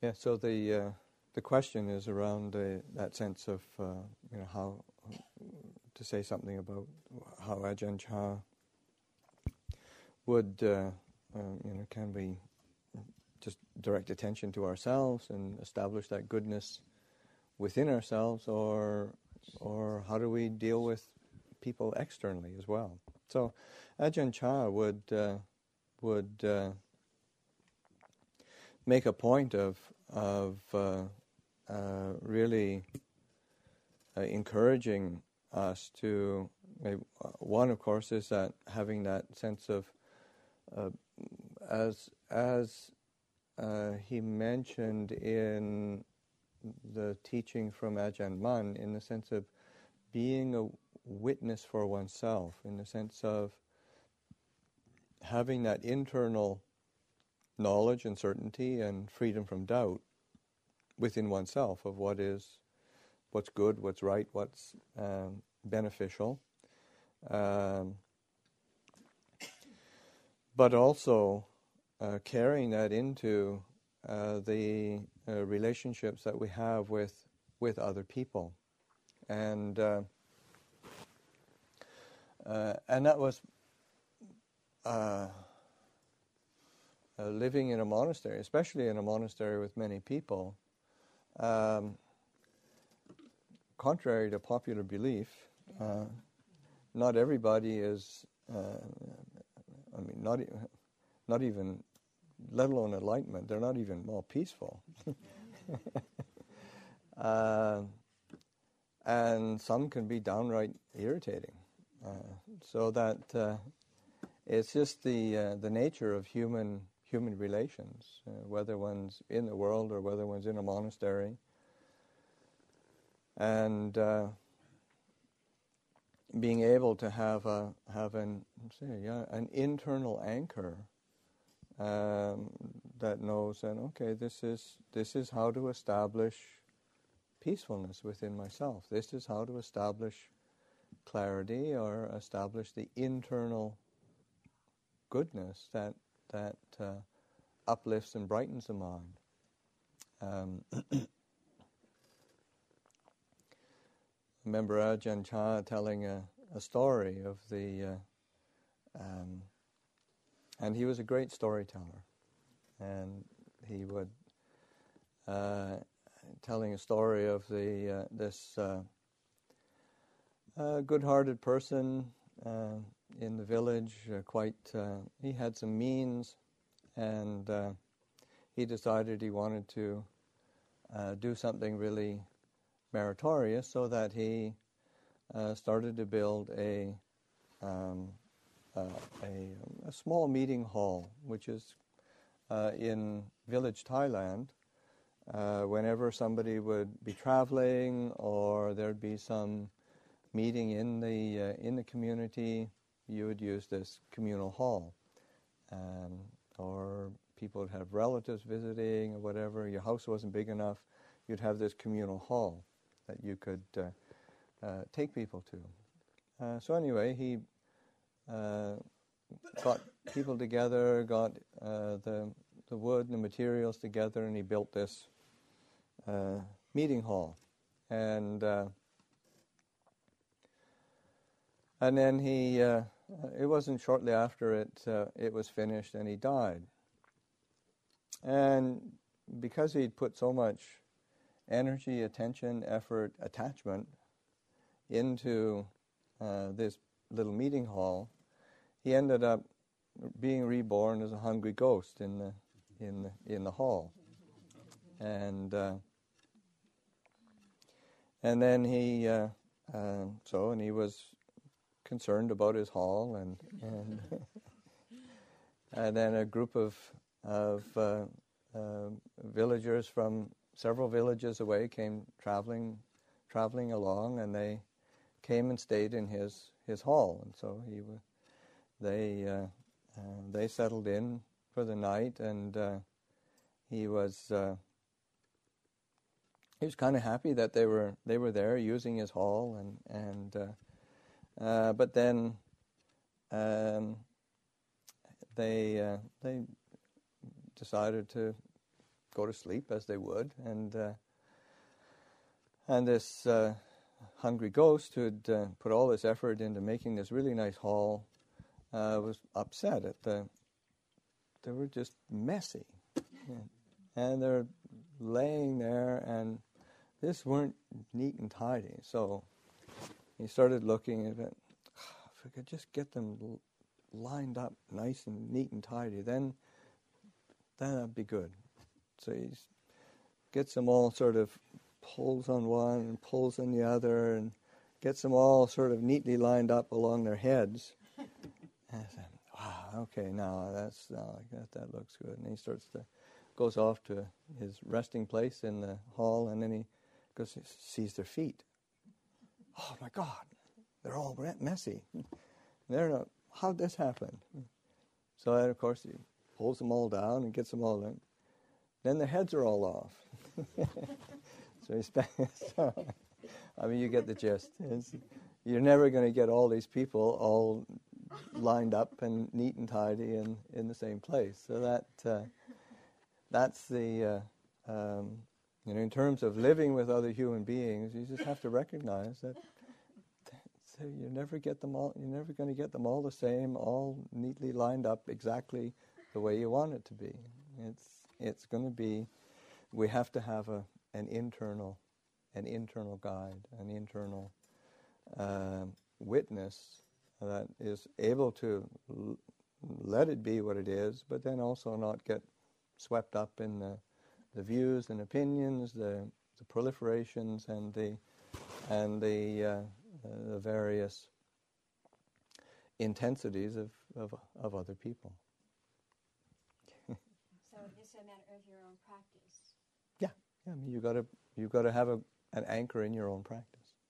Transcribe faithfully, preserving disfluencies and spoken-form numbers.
Yeah. So the uh, the question is around uh, that sense of uh, you know how to say something about how Ajahn Chah would uh, uh, you know can we just direct attention to ourselves and establish that goodness within ourselves, or or how do we deal with people externally as well? So Ajahn Chah would uh, would uh, make a point of of uh, uh, really uh, encouraging us to. Uh, one, of course, is that having that sense of uh, as as uh, he mentioned in the teaching from Ajahn Mun, in the sense of being a witness for oneself, in the sense of having that internal knowledge and certainty and freedom from doubt within oneself of what is, what's good, what's right, what's um, beneficial, um, but also uh, carrying that into uh, the uh, relationships that we have with with other people, and uh, uh, and that was. Uh, Uh, living in a monastery, especially in a monastery with many people, um, contrary to popular belief, uh, not everybody is, uh, I mean, not, e- not even, let alone enlightenment, they're not even more peaceful. uh, and some can be downright irritating. Uh, so that uh, it's just the uh, the nature of human human relations, uh, whether one's in the world or whether one's in a monastery. And uh, being able to have a have an say, yeah, an internal anchor um, that knows that okay, this is this is how to establish peacefulness within myself. This is how to establish clarity or establish the internal goodness that that. Uh, uplifts and brightens the mind. Um, remember Ajahn Chah telling a, a story of the, uh, um, and he was a great storyteller, and he would uh, telling a story of the uh, this uh, uh, good-hearted person uh, in the village. Uh, quite, uh, he had some means. And uh, he decided he wanted to uh, do something really meritorious, so that he uh, started to build a, um, uh, a a small meeting hall, which is uh, in village Thailand. Uh, whenever somebody would be traveling, or there'd be some meeting in the uh, in the community, you would use this communal hall. Um, or people would have relatives visiting or whatever, your house wasn't big enough, you'd have this communal hall that you could uh, uh, take people to. Uh, so anyway, he uh, got people together, got uh, the the wood and the materials together, and he built this uh, meeting hall. And uh, and then he, uh, it wasn't shortly after it uh, it was finished, and he died. And because he'd put so much energy, attention, effort, attachment into uh, this little meeting hall, he ended up being reborn as a hungry ghost in the in the, in the hall. And uh, and then he uh, uh, so and he was concerned about his hall, and and and then a group of of uh, uh, villagers from several villages away came traveling traveling along, and they came and stayed in his, his hall. And so he w- they uh, uh, they settled in for the night, and uh, he was uh, he was kind of happy that they were they were there using his hall, and and uh, uh, but then um, they uh, they decided to go to sleep as they would, and uh, and this uh, hungry ghost who'd uh, put all this effort into making this really nice hall uh, was upset at the. They were just messy, and they're laying there, and this weren't neat and tidy. So he started looking at it. If I could just get them l- lined up nice and neat and tidy, then then that'd be good. So he gets them all sort of, pulls on one and pulls on the other, and gets them all sort of neatly lined up along their heads. And I said, wow, okay, now that's now like that, that looks good. And he starts to, goes off to his resting place in the hall, and then he goes, sees their feet. Oh my God, they're all messy. They're not, how'd this happen? So then, of course, he pulls them all down and gets them all in. Then the heads are all off. So he spends, so, I mean, you get the gist. It's, you're never going to get all these people all lined up and neat and tidy and in the same place. So that uh, that's the, uh, um, you know, in terms of living with other human beings, you just have to recognize that so you never get them all. You're never going to get them all the same, all neatly lined up exactly the way you want it to be. It's it's going to be. We have to have a an internal, an internal guide, an internal uh, witness that is able to l- let it be what it is, but then also not get swept up in the, the views and opinions, the, the proliferations, and the and the uh, the various intensities of, of of other people. So it's a matter of your own practice. Yeah, yeah. I mean, you got to you got to have a, an anchor in your own practice.